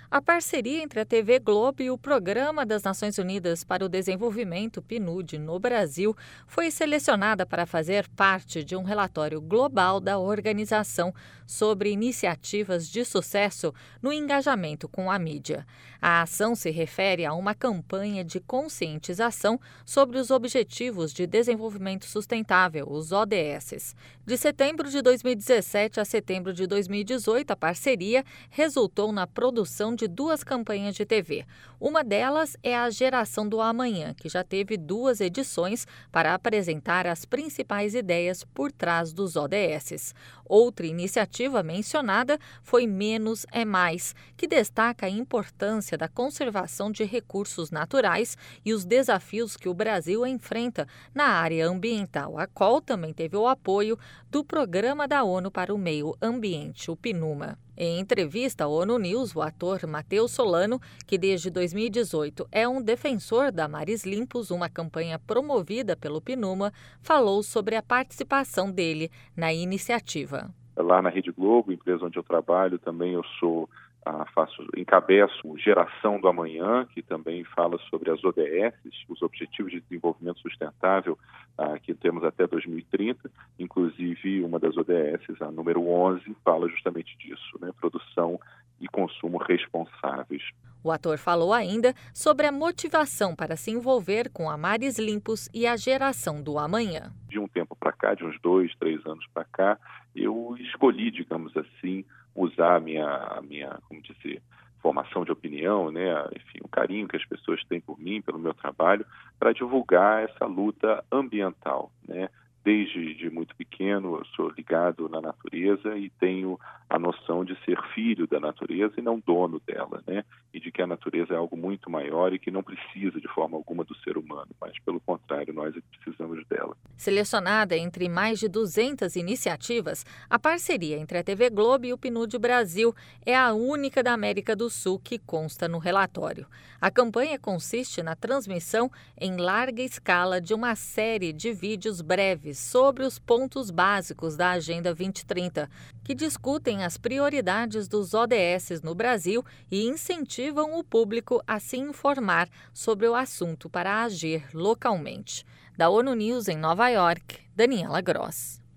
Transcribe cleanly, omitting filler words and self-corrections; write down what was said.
A parceria entre a TV Globo e o Programa das Nações Unidas para o Desenvolvimento, PNUD, no Brasil, foi selecionada para fazer parte de um relatório global da organização sobre iniciativas de sucesso no engajamento com a mídia. A ação se refere a uma campanha de conscientização sobre os Objetivos de Desenvolvimento Sustentável, os ODS. De setembro de 2017 a setembro de 2018, a parceria resultou na produção de 2 campanhas de TV. Uma delas é a Geração do Amanhã, que já teve 2 edições para apresentar as principais ideias por trás dos ODS. Outra iniciativa mencionada foi Menos é Mais, que destaca a importância da conservação de recursos naturais e os desafios que o Brasil enfrenta na área ambiental, a qual também teve o apoio do Programa da ONU para o Meio Ambiente, o PNUMA. Em entrevista à ONU News, o ator Matheus Solano, que desde 2018 é um defensor da Mares Limpos, uma campanha promovida pelo PNUMA, falou sobre a participação dele na iniciativa. Lá na Rede Globo, empresa onde eu trabalho, também eu encabeço Geração do Amanhã, que também fala sobre as ODS, os Objetivos de Desenvolvimento Sustentável, que temos até 2030. Inclusive, uma das ODS, a número 11, fala justamente disso, né? Produção e consumo responsáveis. O ator falou ainda sobre a motivação para se envolver com a Mares Limpos e a Geração do Amanhã. De um tempo para cá, de uns 2, 3 anos para cá, eu escolhi, digamos assim, usar a minha formação de opinião, né? Enfim, o carinho que as pessoas têm por mim, pelo meu trabalho, para divulgar essa luta ambiental, né? Desde muito pequeno eu sou ligado na natureza e tenho a noção de ser filho da natureza e não dono dela, né? E de que a natureza é algo muito maior e que não precisa de forma alguma do ser humano, mas pelo contrário, nós é que precisamos dela. Selecionada entre mais de 200 iniciativas, a parceria entre a TV Globo e o PNUD Brasil é a única da América do Sul que consta no relatório. A campanha consiste na transmissão em larga escala de uma série de vídeos breves sobre os pontos básicos da Agenda 2030, que discutem as prioridades dos ODS no Brasil e incentivam o público a se informar sobre o assunto para agir localmente. Da ONU News em Nova York, Daniela Gross.